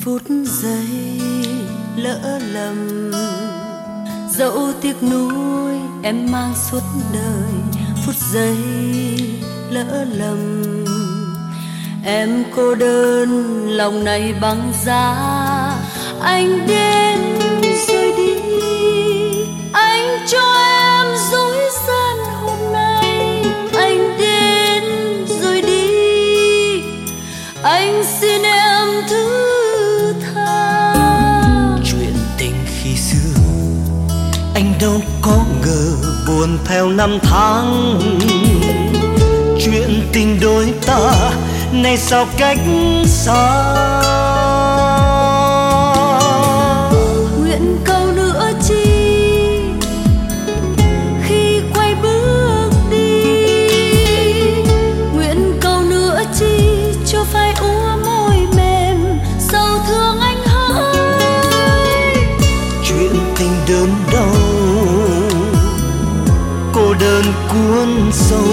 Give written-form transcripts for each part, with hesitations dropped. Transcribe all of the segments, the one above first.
Phút giây lỡ lầm, dẫu tiếc nuối em mang suốt đời. Phút giây lỡ lầm, em cô đơn lòng này băng giá. Anh đến rồi đi, anh cho em dối gian hôm nay. Anh đến rồi đi, anh xin em thứ tha. Chuyện tình khi xưa anh đâu có ngờ buồn theo năm tháng. Chuyện tình đôi ta nay sao cách xa. Nguyện cầu nữa chi khi quay bước đi, nguyện cầu nữa chi cho phai úa môi mềm sầu thương anh hỡi. Chuyện tình đớn đau cô đơn cuốn sâu,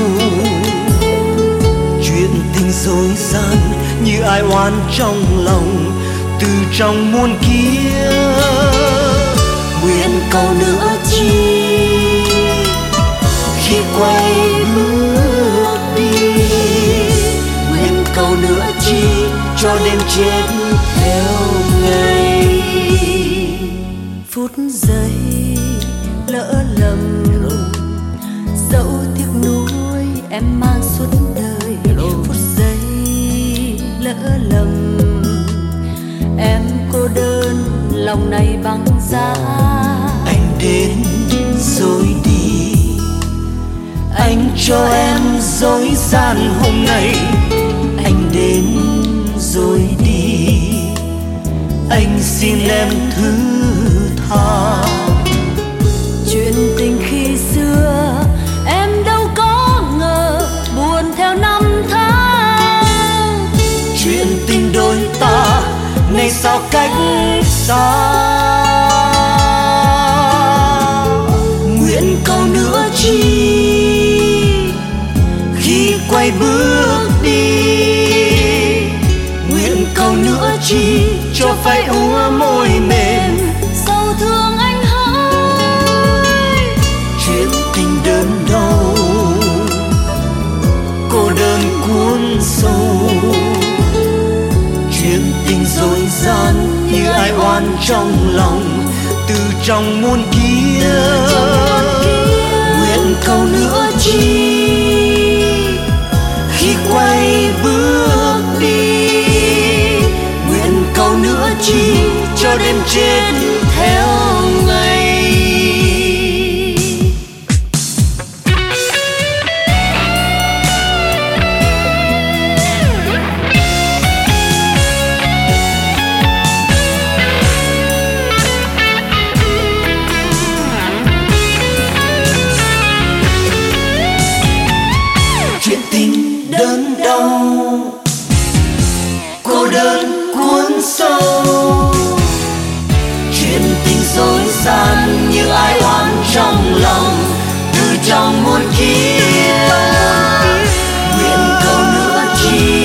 chuyện tình dối gian như ai oán trong lòng từ trong muôn kia. Nguyện cầu nữa chi khi quay bước đi, nguyện cầu nữa chi cho đêm chết theo ngày. Phút giây lỡ lầm, dẫu tiếc nuối em mang suốt đời. Phút giây lỡ lầm, em cô đơn lòng này băng giá. Anh đến rồi đi, anh cho em dối gian hôm nay. Anh đến rồi đi, anh xin em thứ tha. Chuyện tình khi xưa em đâu có ngờ buồn theo năm tháng. Chuyện tình đôi ta nay sao cách xa. Nguyện cầu nữa chi khi quay bước đi, nguyện cầu nữa chi cho phai úa môi mềm Sầu thương anh hỡi. chuyện tình đớn đau cô đơn cuốn sâu, chuyện tình dối gian như ai oán trong lòng từ trong muôn kia. Nguyện cầu nữa chi khi quay bước đi, nguyện cầu nữa chi cho đêm chết theo ngày. Chuyện tình đớn đau cô đơn cuốn sâu, chuyện tình dối gian như ai oán trong lòng từ trong muôn kia. Nguyện cầu nữa chi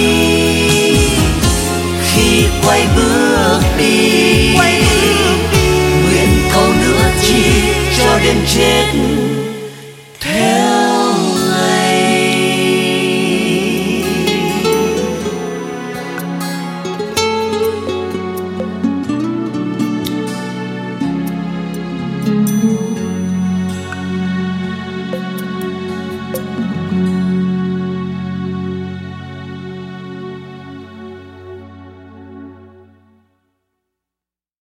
khi quay bước đi, nguyện cầu nữa chi cho đêm chết